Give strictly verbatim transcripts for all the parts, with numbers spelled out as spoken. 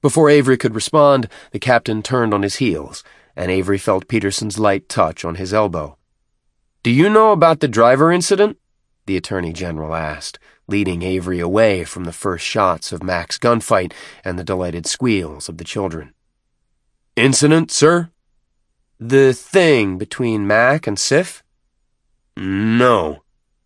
Before Avery could respond, the captain turned on his heels, and Avery felt Peterson's light touch on his elbow. "Do you know about the driver incident?" the Attorney General asked, leading Avery away from the first shots of Mac's gunfight and the delighted squeals of the children. "Incident, sir?" "The thing between Mac and Sif?" "No."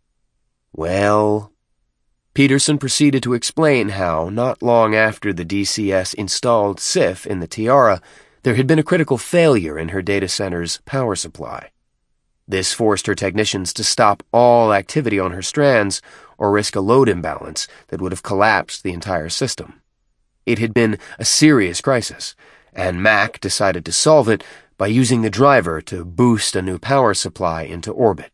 "Well..." Peterson proceeded to explain how, not long after the D C S installed Sif in the Tiara, there had been a critical failure in her data center's power supply. This forced her technicians to stop all activity on her strands or risk a load imbalance that would have collapsed the entire system. It had been a serious crisis, and Mac decided to solve it by using the driver to boost a new power supply into orbit.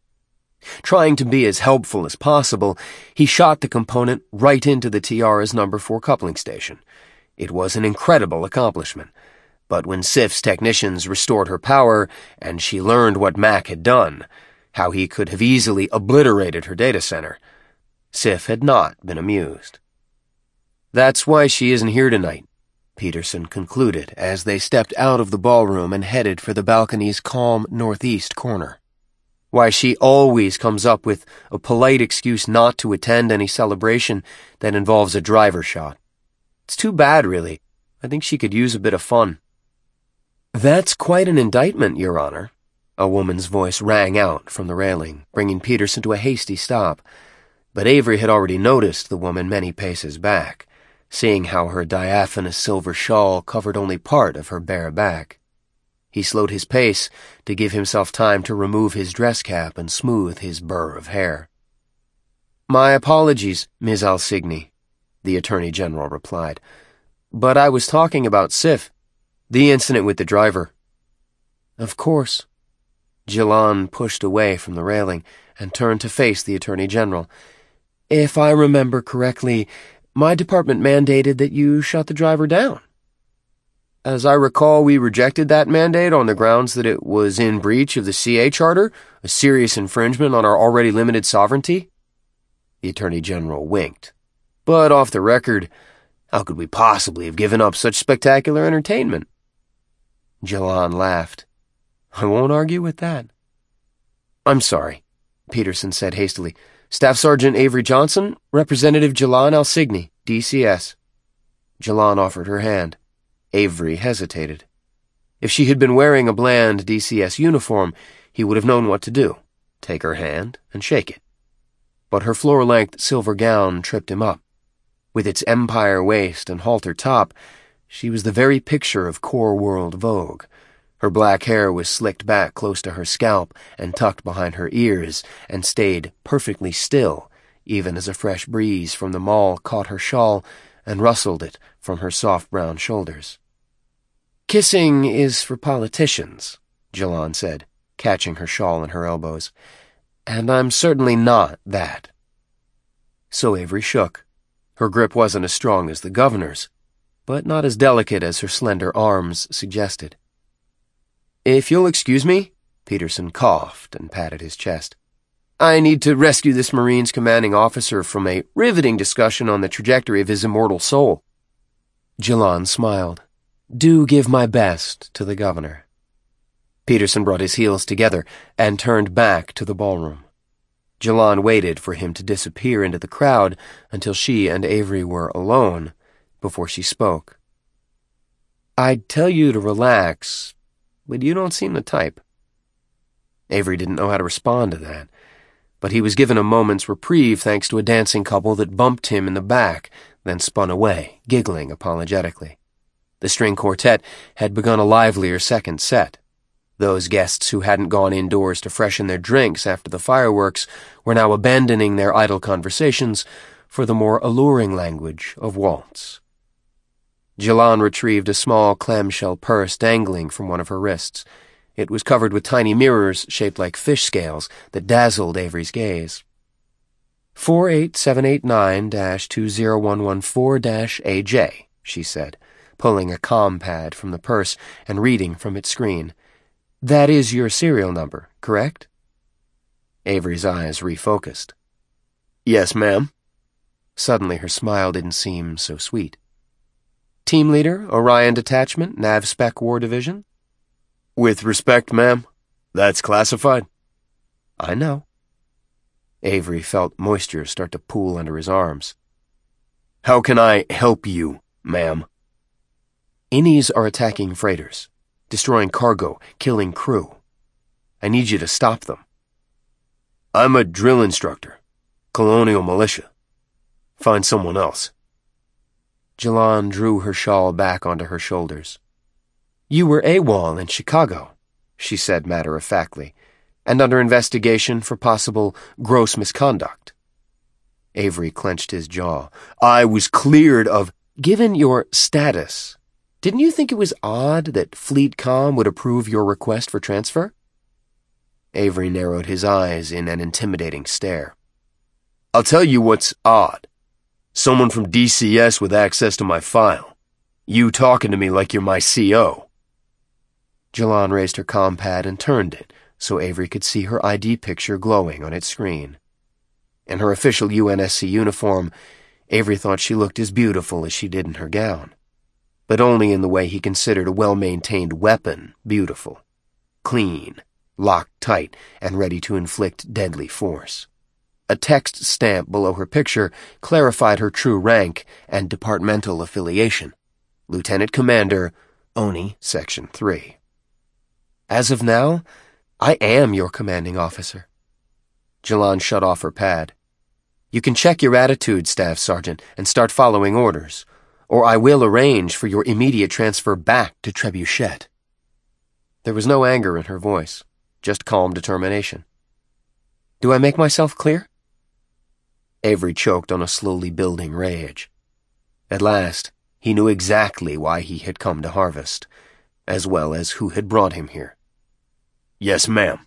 Trying to be as helpful as possible, he shot the component right into the Tiara's number four coupling station. It was an incredible accomplishment, but when Sif's technicians restored her power and she learned what Mac had done, how he could have easily obliterated her data center, Sif had not been amused. "That's why she isn't here tonight," Peterson concluded as they stepped out of the ballroom and headed for the balcony's calm northeast corner. "Why she always comes up with a polite excuse not to attend any celebration that involves a driver shot. It's too bad, really. I think she could use a bit of fun." "That's quite an indictment, Your Honor," a woman's voice rang out from the railing, bringing Peterson to a hasty stop. But Avery had already noticed the woman many paces back, seeing how her diaphanous silver shawl covered only part of her bare back. He slowed his pace to give himself time to remove his dress cap and smooth his burr of hair. "My apologies, Miz Alsigny," the Attorney General replied. "But I was talking about Sif, the incident with the driver." "Of course." Jilan pushed away from the railing and turned to face the Attorney General. "If I remember correctly, my department mandated that you shut the driver down." "As I recall, we rejected that mandate on the grounds that it was in breach of the C A Charter, a serious infringement on our already limited sovereignty." The Attorney General winked. "But off the record, how could we possibly have given up such spectacular entertainment?" Jilan laughed. "I won't argue with that." "I'm sorry," Peterson said hastily. "Staff Sergeant Avery Johnson, Representative Jilan Alsigny, D C S." Jilan offered her hand. Avery hesitated. If she had been wearing a bland D C S uniform, he would have known what to do, take her hand and shake it. But her floor-length silver gown tripped him up. With its empire waist and halter top, she was the very picture of core world vogue. Her black hair was slicked back close to her scalp and tucked behind her ears and stayed perfectly still, even as a fresh breeze from the mall caught her shawl and rustled it from her soft brown shoulders. "Kissing is for politicians," Jilan said, catching her shawl in her elbows, "and I'm certainly not that." So Avery shook. Her grip wasn't as strong as the governor's, but not as delicate as her slender arms suggested. "If you'll excuse me," Peterson coughed and patted his chest. "I need to rescue this Marine's commanding officer from a riveting discussion on the trajectory of his immortal soul." Jilan smiled. "Do give my best to the governor." Peterson brought his heels together and turned back to the ballroom. Jilan waited for him to disappear into the crowd until she and Avery were alone before she spoke. "I'd tell you to relax, but you don't seem the type." Avery didn't know how to respond to that, but he was given a moment's reprieve thanks to a dancing couple that bumped him in the back, then spun away, giggling apologetically. The string quartet had begun a livelier second set. Those guests who hadn't gone indoors to freshen their drinks after the fireworks were now abandoning their idle conversations for the more alluring language of waltz. Jilan retrieved a small clamshell purse dangling from one of her wrists. It was covered with tiny mirrors shaped like fish scales that dazzled Avery's gaze. four eight seven eight nine dash two zero one one four dash A J, she said, pulling a comm pad from the purse and reading from its screen. "That is your serial number, correct?" Avery's eyes refocused. "Yes, ma'am." Suddenly her smile didn't seem so sweet. Team Leader, Orion Detachment, NavSpec War Division. With respect, ma'am, that's classified. I know. Avery felt moisture start to pool under his arms. How can I help you, ma'am? Innies are attacking freighters, destroying cargo, killing crew. I need you to stop them. I'm a drill instructor. Colonial militia. Find someone else. Jalon drew her shawl back onto her shoulders. You were AWOL in Chicago, she said matter-of-factly, and under investigation for possible gross misconduct. Avery clenched his jaw. I was cleared of... Given your status, didn't you think it was odd that FleetCom would approve your request for transfer? Avery narrowed his eyes in an intimidating stare. I'll tell you what's odd. Someone from D C S with access to my file. You talking to me like you're my C O. Jalon raised her compad and turned it so Avery could see her I D picture glowing on its screen. In her official U N S C uniform, Avery thought she looked as beautiful as she did in her gown, but only in the way he considered a well-maintained weapon beautiful. Clean, locked tight, and ready to inflict deadly force. A text stamp below her picture clarified her true rank and departmental affiliation. Lieutenant Commander, ONI Section three. As of now, I am your commanding officer. Jalon shut off her pad. You can check your attitude, Staff Sergeant, and start following orders, or I will arrange for your immediate transfer back to Trebuchet. There was no anger in her voice, just calm determination. Do I make myself clear? Avery choked on a slowly building rage. At last, he knew exactly why he had come to Harvest, as well as who had brought him here. Yes, ma'am.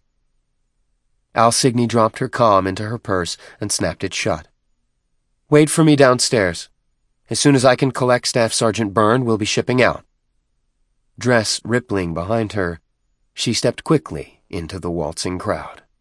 Alcigne dropped her comm into her purse and snapped it shut. Wait for me downstairs. As soon as I can collect Staff Sergeant Byrne, we'll be shipping out. Dress rippling behind her, she stepped quickly into the waltzing crowd.